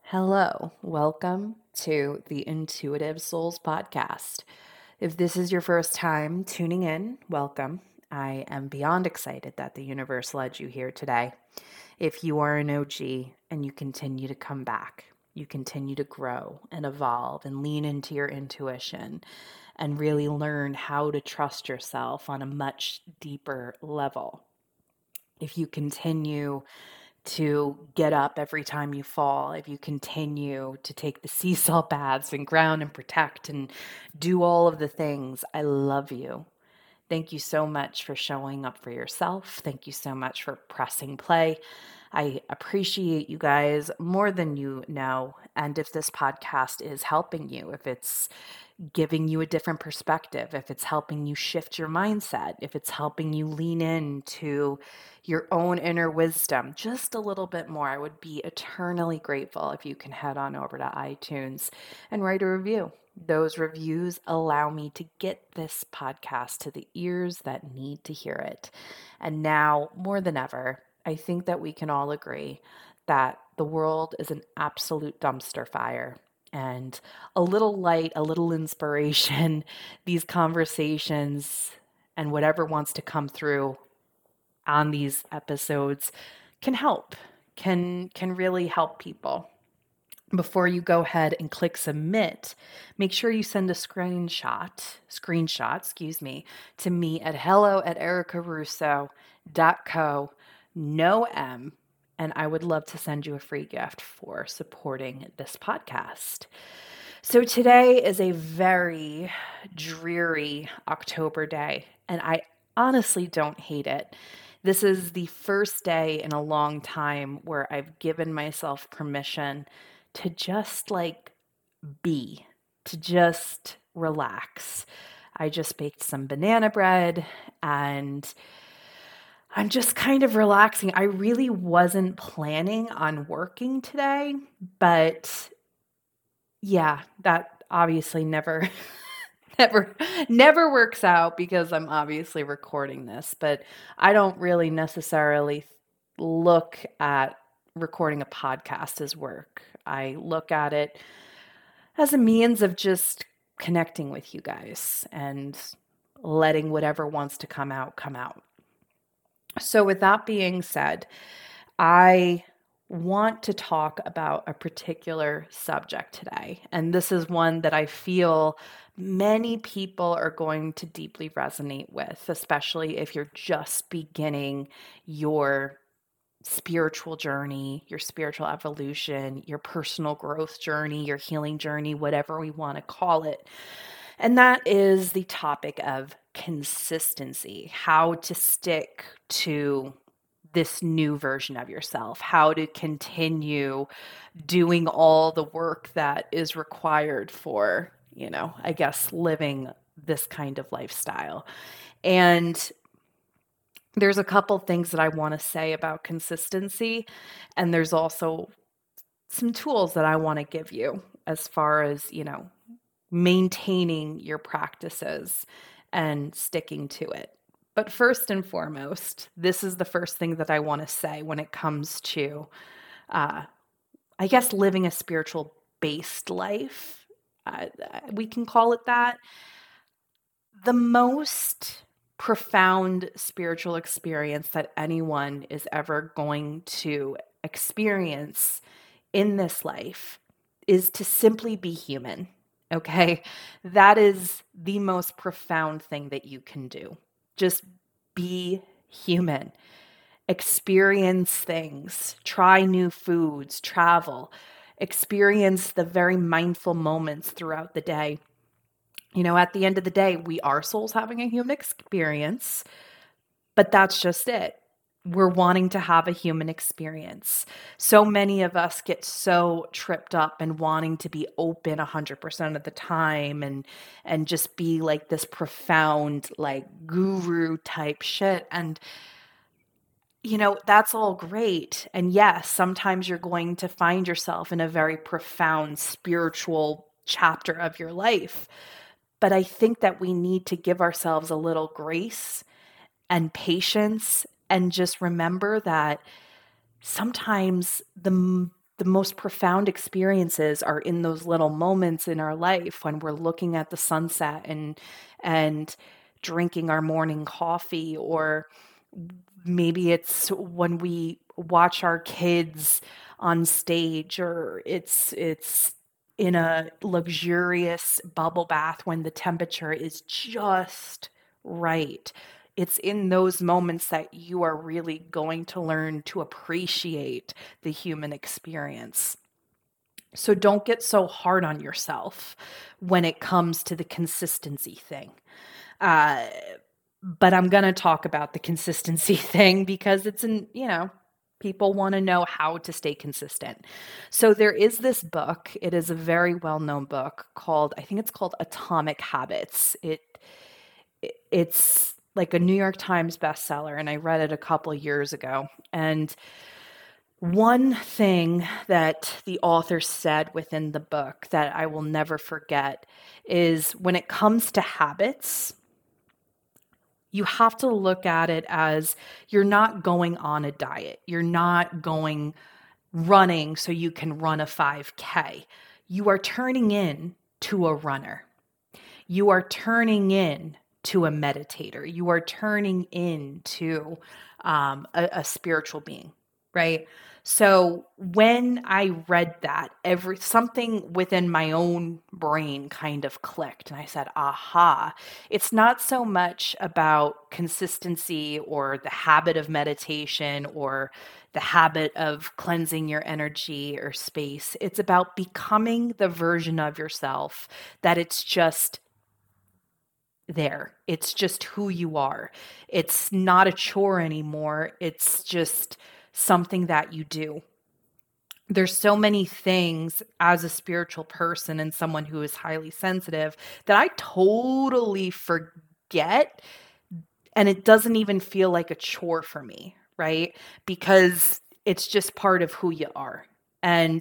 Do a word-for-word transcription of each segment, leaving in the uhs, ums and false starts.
Hello, welcome to the Intuitive Souls podcast. If this is your first time tuning in, welcome. I am beyond excited that the universe led you here today. If you are an O G and you continue to come back, you continue to grow and evolve and lean into your intuition and really learn how to trust yourself on a much deeper level. If you continue to get up every time you fall, if you continue to take the seesaw baths and ground and protect and do all of the things, I love you. Thank you so much for showing up for yourself. Thank you so much for pressing play. I appreciate you guys more than you know. And if this podcast is helping you, if it's giving you a different perspective, if it's helping you shift your mindset, if it's helping you lean into your own inner wisdom just a little bit more, I would be eternally grateful if you can head on over to iTunes and write a review. Those reviews allow me to get this podcast to the ears that need to hear it. And now, more than ever, I think that we can all agree that the world is an absolute dumpster fire. And a little light, a little inspiration, these conversations and whatever wants to come through on these episodes can help, can can really help people. Before you go ahead and click submit, make sure you send a screenshot, screenshot, excuse me, to me at hello at ericarusso dot co, no M, and I would love to send you a free gift for supporting this podcast. So today is a very dreary October day, and I honestly don't hate it. This is the first day in a long time where I've given myself permission to just like be, to just relax. I just baked some banana bread and I'm just kind of relaxing. I really wasn't planning on working today, but yeah, that obviously never never never works out because I'm obviously recording this, but I don't really necessarily look at recording a podcast as work. I look at it as a means of just connecting with you guys and letting whatever wants to come out come out. So with that being said, I want to talk about a particular subject today. And this is one that I feel many people are going to deeply resonate with, especially if you're just beginning your spiritual journey, your spiritual evolution, your personal growth journey, your healing journey, whatever we want to call it. And that is the topic of consistency, how to stick to this new version of yourself, how to continue doing all the work that is required for, you know, I guess living this kind of lifestyle. And there's a couple things that I want to say about consistency, and there's also some tools that I want to give you as far as, you know, maintaining your practices and sticking to it. But first and foremost, this is the first thing that I want to say when it comes to, uh, I guess, living a spiritual based life. Uh, we can call it that. The most profound spiritual experience that anyone is ever going to experience in this life is to simply be human. Okay, that is the most profound thing that you can do. Just be human, experience things, try new foods, travel, experience the very mindful moments throughout the day. You know, at the end of the day, we are souls having a human experience, but that's just it. We're wanting to have a human experience. So many of us get so tripped up and wanting to be open one hundred percent of the time and and just be like this profound like guru type shit. And you know, that's all great. And yes, sometimes you're going to find yourself in a very profound spiritual chapter of your life. But I think that we need to give ourselves a little grace and patience and just remember that sometimes the the most profound experiences are in those little moments in our life when we're looking at the sunset and and drinking our morning coffee, or maybe it's when we watch our kids on stage, or it's it's in a luxurious bubble bath when the temperature is just right. It's in those moments that you are really going to learn to appreciate the human experience. So don't get so hard on yourself when it comes to the consistency thing. Uh, but I'm going to talk about the consistency thing because it's an, you know, people want to know how to stay consistent. So there is this book. It is a very well-known book called, I think it's called Atomic Habits. It, it it's like a New York Times bestseller, and I read it a couple years ago. And one thing that the author said within the book that I will never forget is when it comes to habits, you have to look at it as you're not going on a diet. You're not going running so you can run a five K. You are turning in to a runner. You are turning in to a meditator. You are turning into um, a, a spiritual being, right? So when I read that, every something within my own brain kind of clicked, and I said, aha, it's not so much about consistency or the habit of meditation or the habit of cleansing your energy or space. It's about becoming the version of yourself that it's just there. It's just who you are. It's not a chore anymore. It's just something that you do. There's so many things as a spiritual person and someone who is highly sensitive that I totally forget, and it doesn't even feel like a chore for me, right? Because it's just part of who you are. And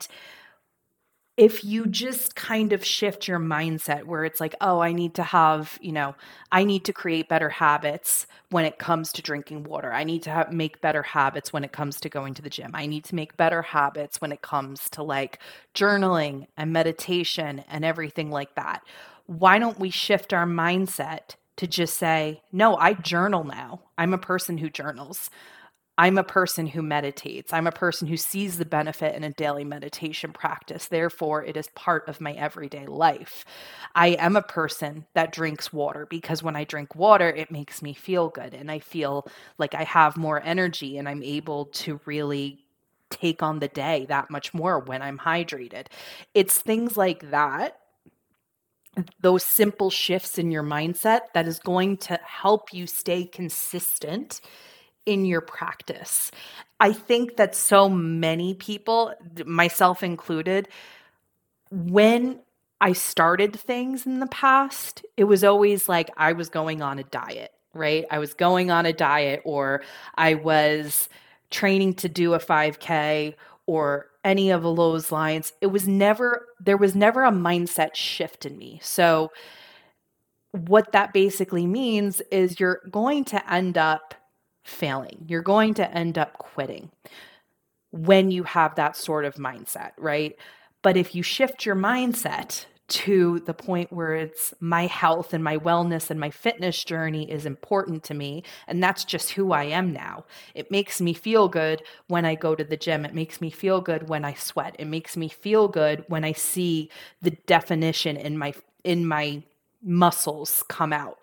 if you just kind of shift your mindset where it's like, oh, I need to have, you know, I need to create better habits when it comes to drinking water. I need to have, make better habits when it comes to going to the gym. I need to make better habits when it comes to like journaling and meditation and everything like that. Why don't we shift our mindset to just say, no, I journal now. I'm a person who journals. I'm a person who meditates. I'm a person who sees the benefit in a daily meditation practice. Therefore, it is part of my everyday life. I am a person that drinks water because when I drink water, it makes me feel good. And I feel like I have more energy and I'm able to really take on the day that much more when I'm hydrated. It's things like that, those simple shifts in your mindset, that is going to help you stay consistent in your practice. I think that so many people, myself included, when I started things in the past, it was always like I was going on a diet, right? I was going on a diet, or I was training to do a five K or any of those lines. It was never, there was never a mindset shift in me. So what that basically means is you're going to end up failing. You're going to end up quitting when you have that sort of mindset, right? But if you shift your mindset to the point where it's my health and my wellness and my fitness journey is important to me, and that's just who I am now. It makes me feel good when I go to the gym. It makes me feel good when I sweat. It makes me feel good when I see the definition in my in my muscles come out.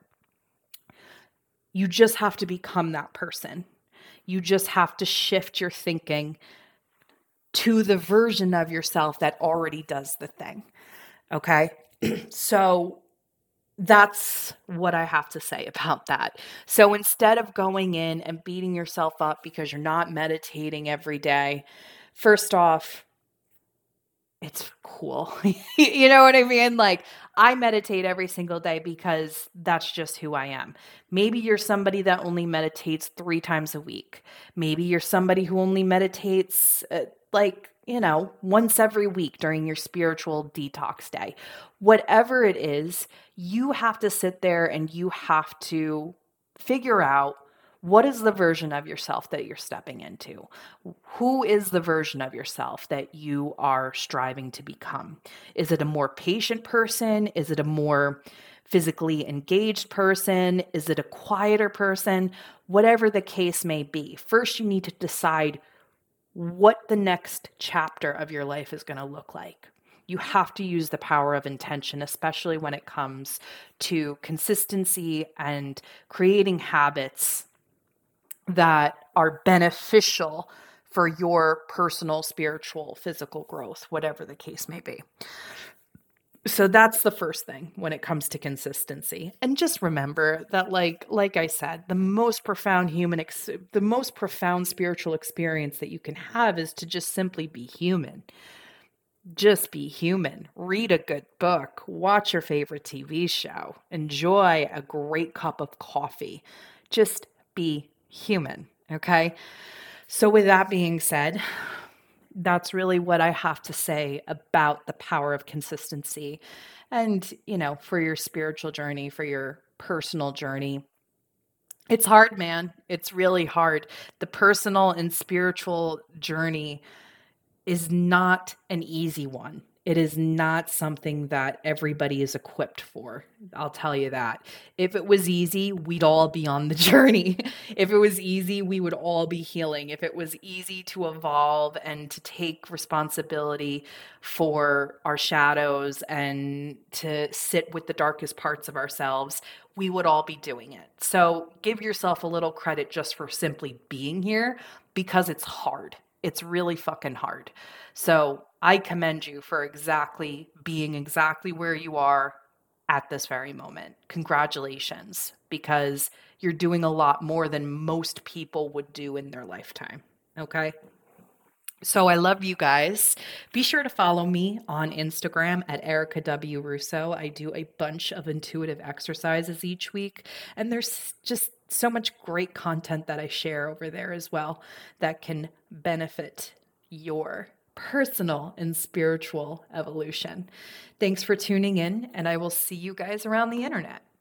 You just have to become that person. You just have to shift your thinking to the version of yourself that already does the thing. Okay? So that's what I have to say about that. So instead of going in and beating yourself up because you're not meditating every day, first off, it's cool. You know what I mean? Like, I meditate every single day because that's just who I am. Maybe you're somebody that only meditates three times a week. Maybe you're somebody who only meditates uh, like, you know, once every week during your spiritual detox day. Whatever it is, you have to sit there and you have to figure out What is the version of yourself that you're stepping into? Who is the version of yourself that you are striving to become? Is it a more patient person? Is it a more physically engaged person? Is it a quieter person? Whatever the case may be, first you need to decide what the next chapter of your life is going to look like. You have to use the power of intention, especially when it comes to consistency and creating habits that are beneficial for your personal, spiritual, physical growth, whatever the case may be. So that's the first thing when it comes to consistency. And just remember that, like, like I said, the most profound human, ex- the most profound spiritual experience that you can have is to just simply be human. Just be human. Read a good book. Watch your favorite T V show. Enjoy a great cup of coffee. Just be human. Okay. So with that being said, that's really what I have to say about the power of consistency. And, you know, for your spiritual journey, for your personal journey, it's hard, man. It's really hard. The personal and spiritual journey is not an easy one. It is not something that everybody is equipped for. I'll tell you that. If it was easy, we'd all be on the journey. If it was easy, we would all be healing. If it was easy to evolve and to take responsibility for our shadows and to sit with the darkest parts of ourselves, we would all be doing it. So give yourself a little credit just for simply being here, because it's hard. It's really fucking hard. So I commend you for exactly being exactly where you are at this very moment. Congratulations, because you're doing a lot more than most people would do in their lifetime. Okay. So I love you guys. Be sure to follow me on Instagram at Erica W. Russo. I do a bunch of intuitive exercises each week, and there's just so much great content that I share over there as well that can benefit your personal and spiritual evolution. Thanks for tuning in, and I will see you guys around the internet.